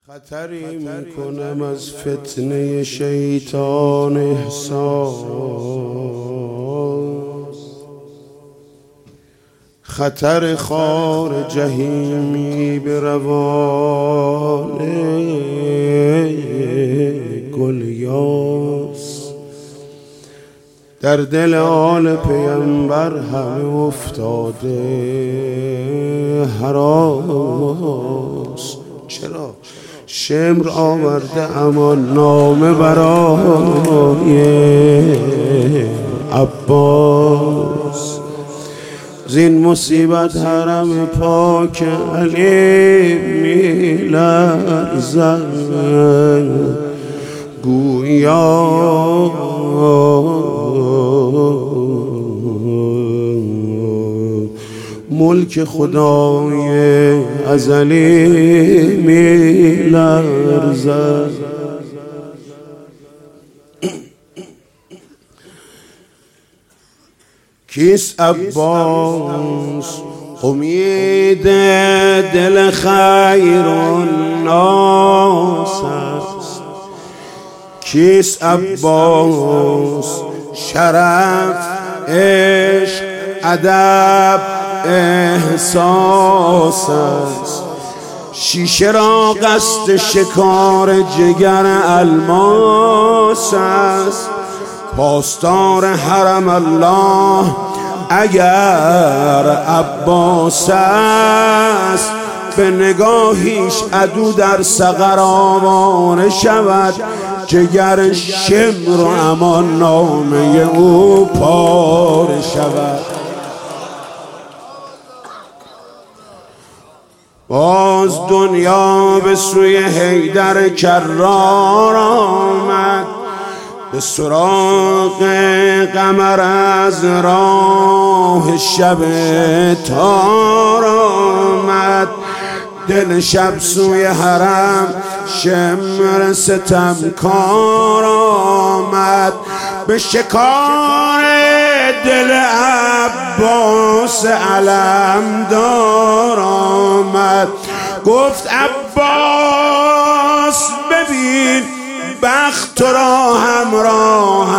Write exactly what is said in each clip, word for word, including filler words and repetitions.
خطری میکنم از فتنه شیطان احساس، خطر خار جهیمی به روان گل یاس، در دل آل پیمبر همه افتاده هراس. چرا؟ شمر آورده اما نامه برای عباس، زین مصیبت حرم پاک علی می لرزد، گویا ملک خدای ازلی می لرزد. کیست عباس امید دل خیر الناس است؟ کیست عباس شرف عشق ادب احساس است؟ شیشه را قصد شکار جگر الماس است. پاسدار حرم الله اگر عباس است، به نگاهیش عدو در سقر آواره شود، جگر شمر و امان نامه او پاره شود. باز دنیا به سوی حیدر کرار آمد، به سراغ قمر از راه شب تار آمد. دل شب سوی حرم شمر ستمکار آمد، به شکار دل عباس علمدار آمد. گفت عباس ببین بخت تو را همراه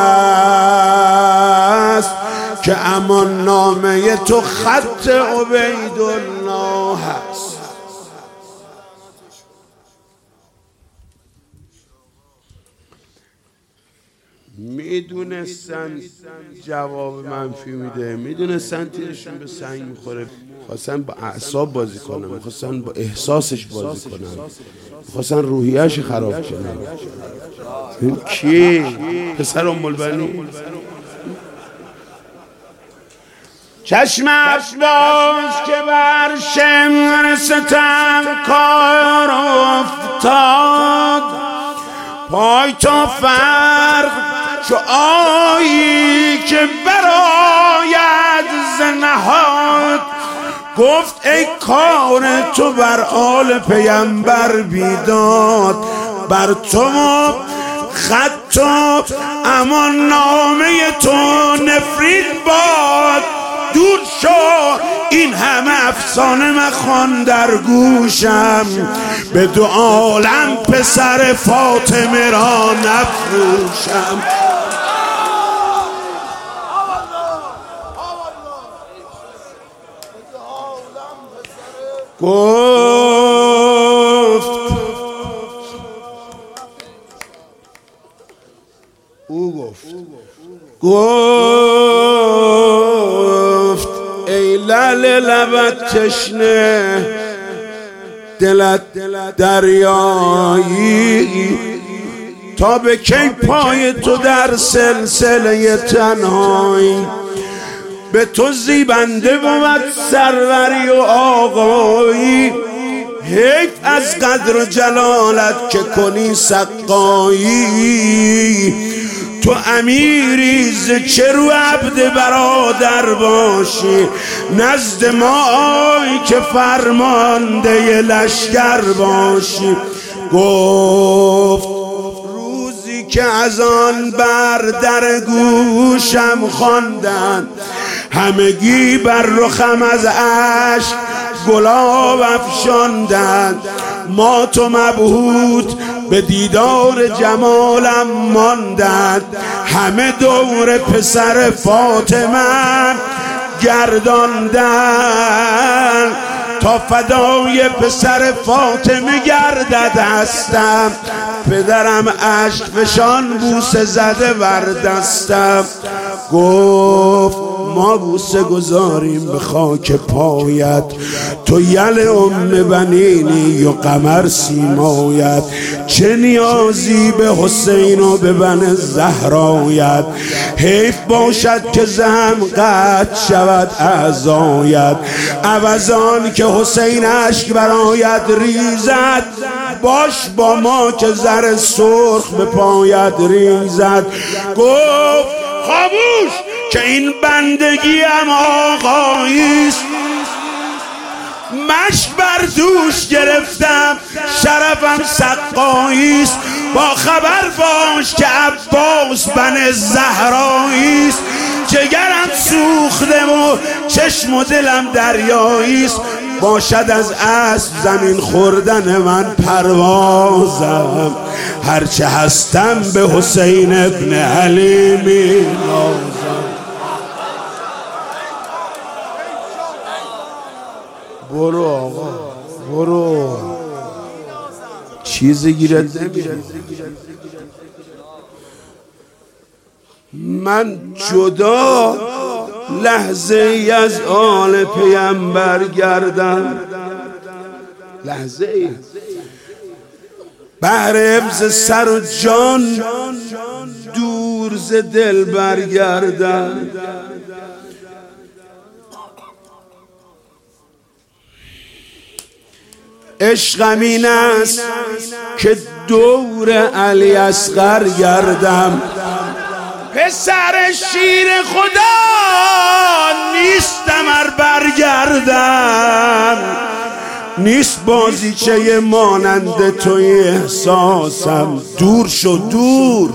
است، که امان نامه تو خط عبیدالله است. میدونستن جواب منفی میده، میدونستن تیرشون به سنگ میخوره، خواستن با اعصاب بازی کنن، میخواستن با احساسش بازی کنن، میخواستن روحیه‌اش خراب کنن. کی؟ پسر ام البنین. چشم عباس که بر شمر ستم کار افتاد، پای تا فرق چو آیی که براید ز نهاد. گفت ای کار تو بر آل پیمبر بیداد، بر تو خط و امان نامه تو نفرین باد. دور شو این همه افسانه مخوان در گوشم، به دو عالم پسر فاطمه را نفروشم. گفت او گفت گفت ای لعل لبت تشنه دلت دریایی، تا به کی پای تو در سلسله تنهایی؟ به تو زیبنده بود سروری و آقایی، حیف از قدر و جلالت که کنی سقایی. تو امیری ز چه رو عبد برادر باشی، نزد ما آی که فرمانده لشکر باشی. گفت روزی که از آن بر در گوشم خواندند، همگی بر رخم از عشق گلاب افشاندند. مات و مبهوت به دیدار جمالم ماندند، همه دور پسر فاطمه گرداندن، تا فدای پسر فاطمه گردد هستم، پدرم اشک فشان بوسه زده بر دستم. گفت ما بوسه گذاریم به خاک پایت، تو یل ام بنینی و قمر سیمایت، چه نیازی به حسین و به بن زهرایت، حیف باشد که زهم قطع شود اعضایت، عوضان که حسین اشک برایت ریزد، باش با ما که زر سرخ به پایت ریزد. گفت خاموش که این بندگی هم آقاییست، مشک بر دوش گرفتم شرفم سقاییست، با خبر باش که عباس بن زهراییست، جگرم سوخته و چشم و دلم دریاییست، باشد از اسب زمین خوردن من پروازم، هرچه هستم به حسین ابن علی می نازم. برو آقا برو، چیزی گیرد نمیره. من جدا لحظه ای از آل پیمبر گردم، لحظه ای بهر حفظ سر و جان دور ز دل برگردم. عشقم این است که دور علی اصغر گردم، پسر شیر خدا نیستم ار برگردم، نیست بازیچه مانند توی احساسم، دور شو دور.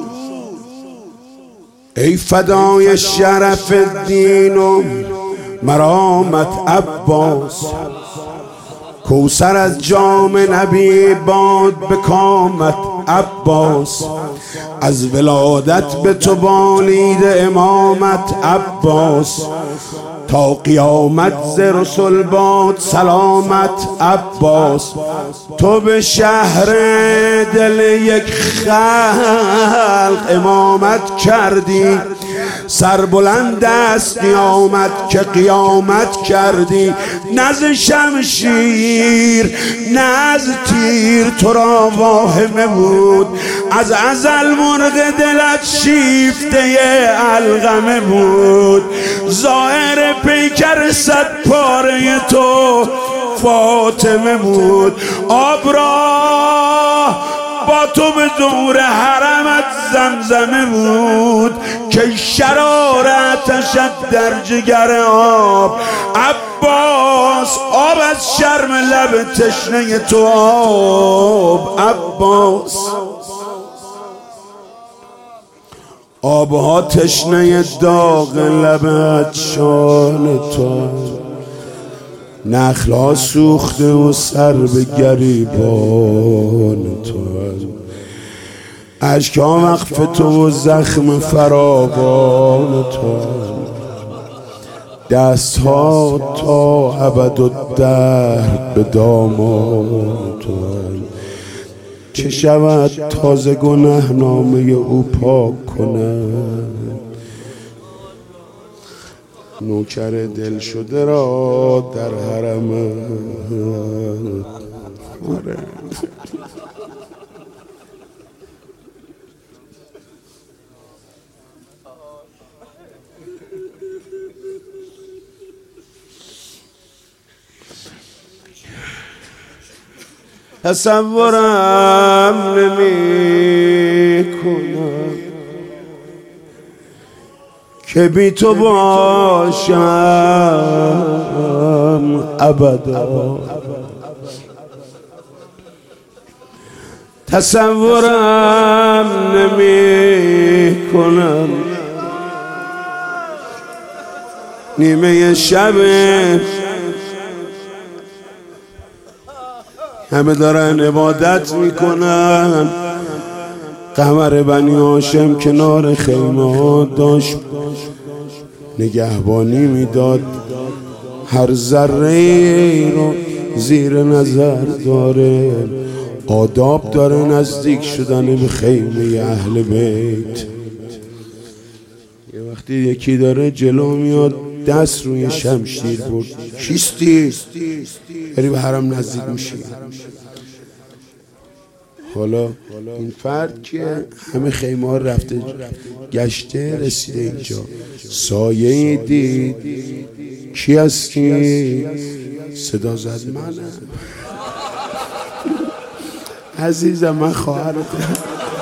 ای فدای شرف الدین و مرامت عباس، کوثر از جام نبی باد به کامت عباس، از ولادت به تو بالید امامت عباس، تا قیامت ز رسل باد سلامت عباس، تو به شهر دل یک خلق امامت کردی، سربلند است قیامت که قیامت کردی، نز شمشیر نز تیر تو را واهمه بود، از ازل مرغ دلت شیفته علقمه بود، ظاهر پیکر صد پاره تو فاطمه بود، آب را با تو به دور حرمت زمزمه بود، که شرارتشت در جگر آب عباس، آب از شرم لب تشنه تو آب عباس، آبها تشنه داغ لبت شان تو، نخلا سوخته و سر به گریبان تو، اشکا وقف تو و زخم فراوان تو، دست ها تا ابد و دهر به دامان تو، چه شود تازه گناه نامه او پاک کند، نوکر دل شده را در حرم. آره تصورم نمی کنم که بی تو باشم ابدا، تصورم نمی کنم نیمه شب همه دارن عبادت میکنن. قمر بنی هاشم کنار خیمه داشت نگهبانی میداد، هر ذره رو زیر نظر داره، آداب داره نزدیک شدن به خیمه اهل بیت. یه وقتی یکی داره جلو میاد دست روی شمشیر برد، کیستی؟ بری به حرم نزدیک میشی. حالا این فرد که همه خیمه ها رفته گشته رسیده اینجا، سایه دید، کی هستی؟ صدا زد منم. عزیزم من خواهرتم.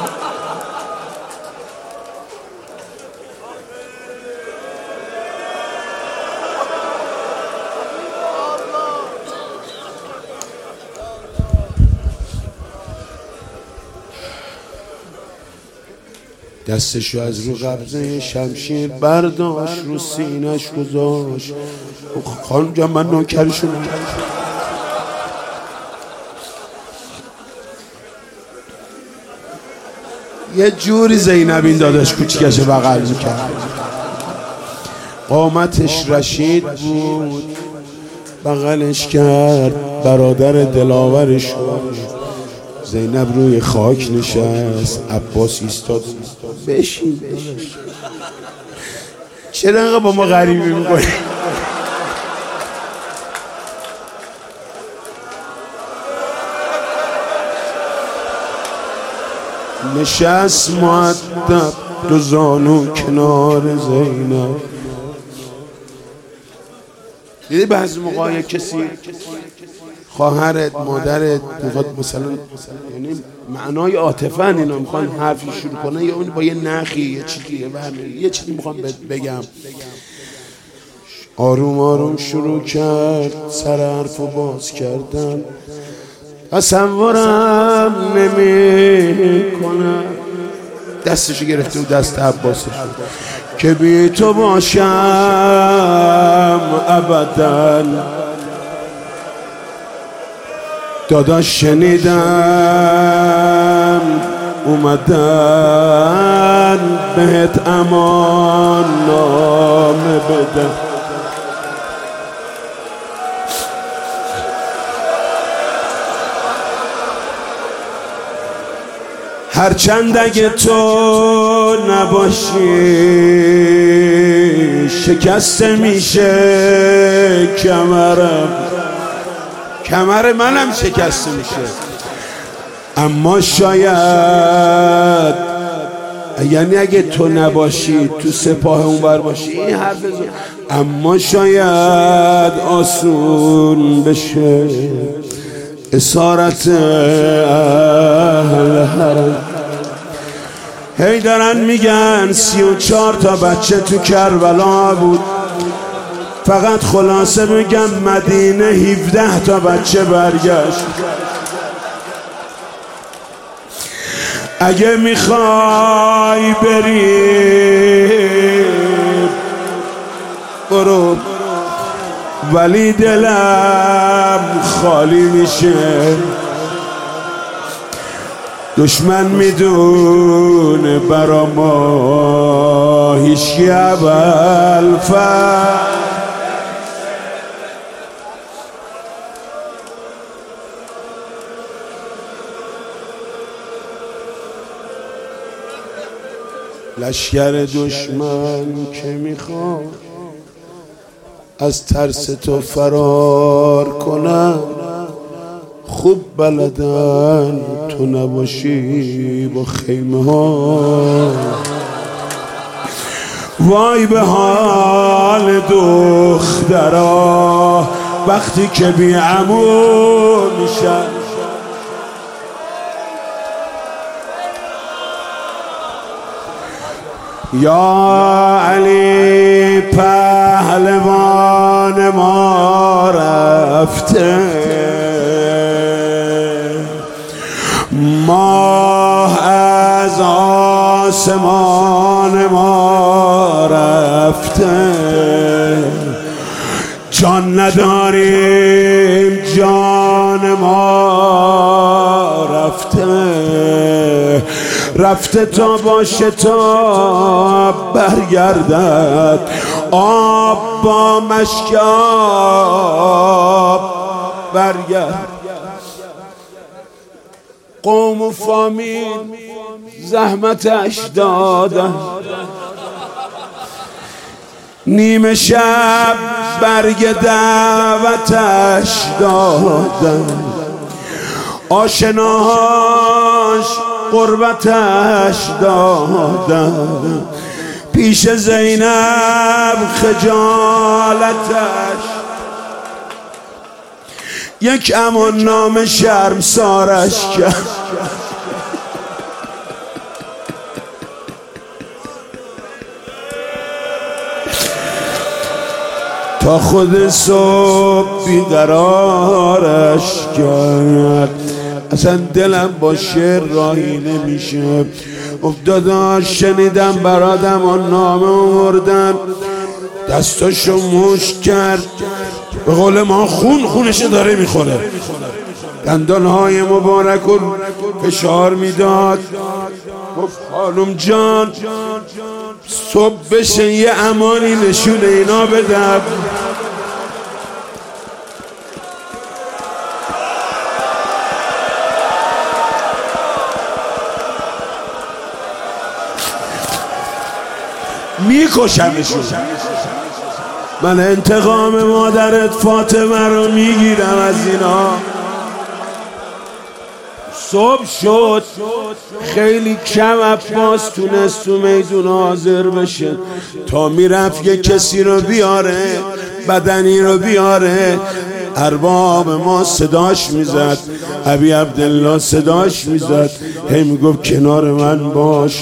دستشو از رو قبضه شمشیر برداشت، رو سینش گذاشت. خانم جان من نوکرشونم. یه جوری زینب این داداش کوچیکشو بغل میکرد، قامتش رشید بود، بغلش کرد، برادر دلاورش بود. زینب روی خاک نشست، عباس ایستاد. بشین چرا انقدر با ما غریبی میکنی؟ نشست مؤدب دو زانو کنار زینب. دیدی بعضی موقع کسی خواهرت مادرت میخواد مثلا، یعنی معنای عاطفه اینا میخوان حرفی شروع کنه، یا اون با یه نخی یه چیزی یه چیزی میخوام بگم، آروم آروم شروع کرد سر حرفو باز کردن. تصورم نمی کنم، دستشو گرفته و دست عباسش که بی تو باشم ابداً. داداش شنیدم اومدن بهت امان نامه بدن. هرچند اگه تو نباشی شکسته میشه کمرم، کمر منم شکسته میشه. اما شاید، یعنی اگه تو نباشی تو سپاه اونور باشی این حرف زن. اما شاید آسون بشه اسارت اهل حرم. هی دارن میگن سی و چهار تا بچه تو کربلا بود، فقط خلاصه بگم مدینه هفده تا بچه برگشت. اگه میخوای بری برو، ولی دلم خالی میشه. دشمن میدونه برا ما هیچکی اول فرد. لشکر دشمن که میخواد از ترس تو فرار کنن، خوب بلدن تو نباشی با خیمه ها. وای به حال دخترا وقتی که بی عمو میشن. یا علی پهلوان ما رفته، ماه از آسمان ما رفته، جان نداریم جان جان ما رفته رفته تا با شتاب برگردد آب با مشکاب برگرد. قوم و فامیل زحمتش دادن نیمه شب برگ دعوتش دادن آشناهاش قربتش دادن پیش زینب خجالتش یک امان نام شرمسارش کرد تا خود صبح بیقرارش کرد. اصلا دلم با شعر راهی نمیشه. افتادم شنیدم برادم آن نامه آوردن دستاشو مشت کرد به قول ما خون خونشو داره میخوره دندانهای مبارک رو فشار میداد گفت خانم جان صبح بشه یه امانی نشون اینا بدم. میکشمشون. من انتقام مادرت فاطمه رو میگیرم از اینا. صبح شد خیلی کم عباس تونست تو میدون حاضر بشه تا میرفت یه کسی رو بیاره بدنی رو بیاره. ارباب ما صداش میزد ابی عبدالله صداش میزد هی میگفت کنار من باش.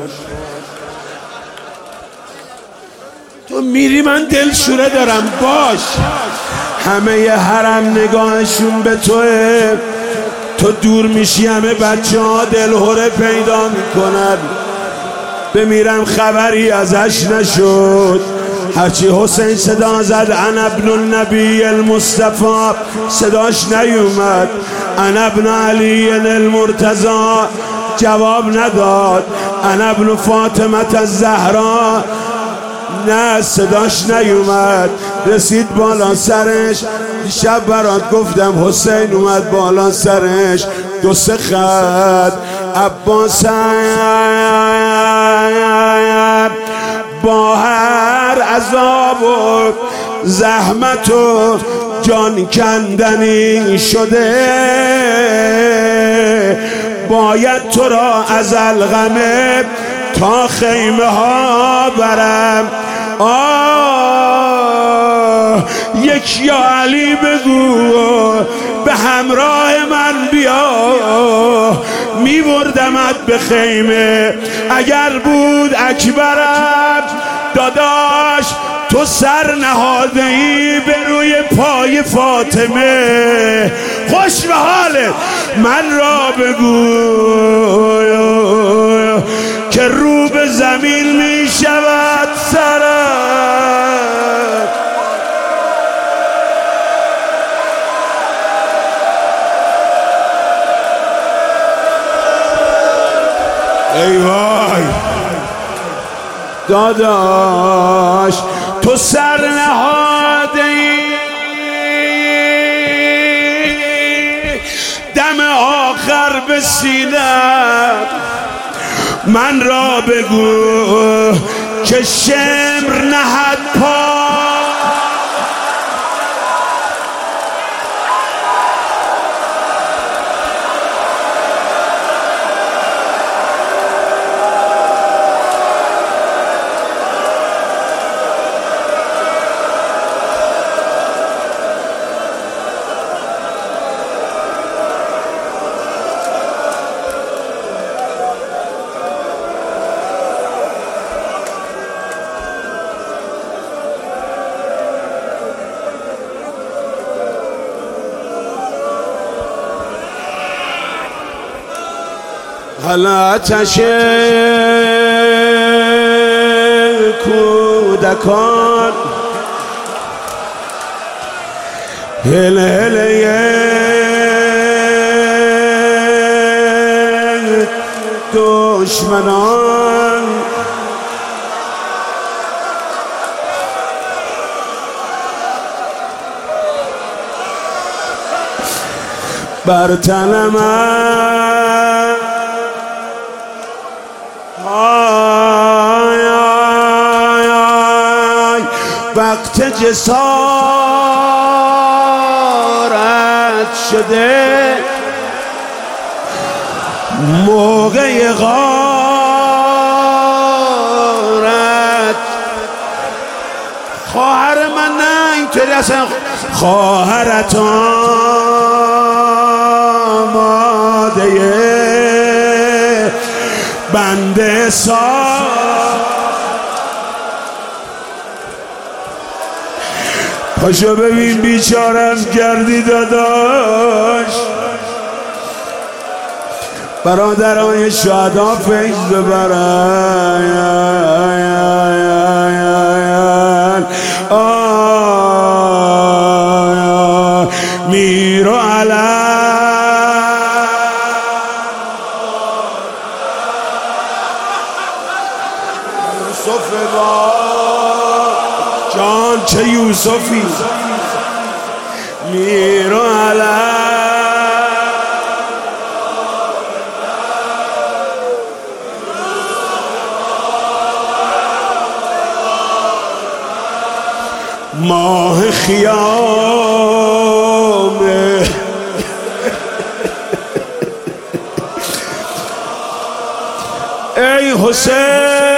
تو میری من دلشوره دارم باش. همه ی حرم نگاهشون به توه تو دور میشی همه بچه ها دلهوره پیدا میکنن. بمیرم خبری ازش نشد. هرچی حسین صدا زد انا ابن النبی المصطفى صداش نیومد. انا ابن علی المرتضی جواب نداد. انا ابن فاطمه الزهرا نه صداش نیومد. رسید بالا سرش. شب برات گفتم حسین اومد بالا سرش دو سه خط عباس با هر عذاب و زحمت و جان کندنی شده باید تو را از الغمه تا خیمه ها برم. آه یک یا علی بگو به همراه من بیا میبردمت به خیمه. اگر بود اکبرم داداش تو سر نهاده ای به روی پای فاطمه. خوش به حالت من را بگو که رو به زمین می شود سرم. ای وای داداش تو سر نهاده ای دم آخر به سینم. من را بگو که شمر نهد پا حالتش کودکان هل هل دشمنان بر تن من آی آی آی وقت جسارت شده موقع غارت خواهر من نه اینطوری اصلا خواهرت آماده بنده سا پاشو ببین بیچارم کردی داداش برادران شهدا فیض ببرن میرو علی یوسف با جان چه یوسفی میرو علی ماه خیامه ای حسین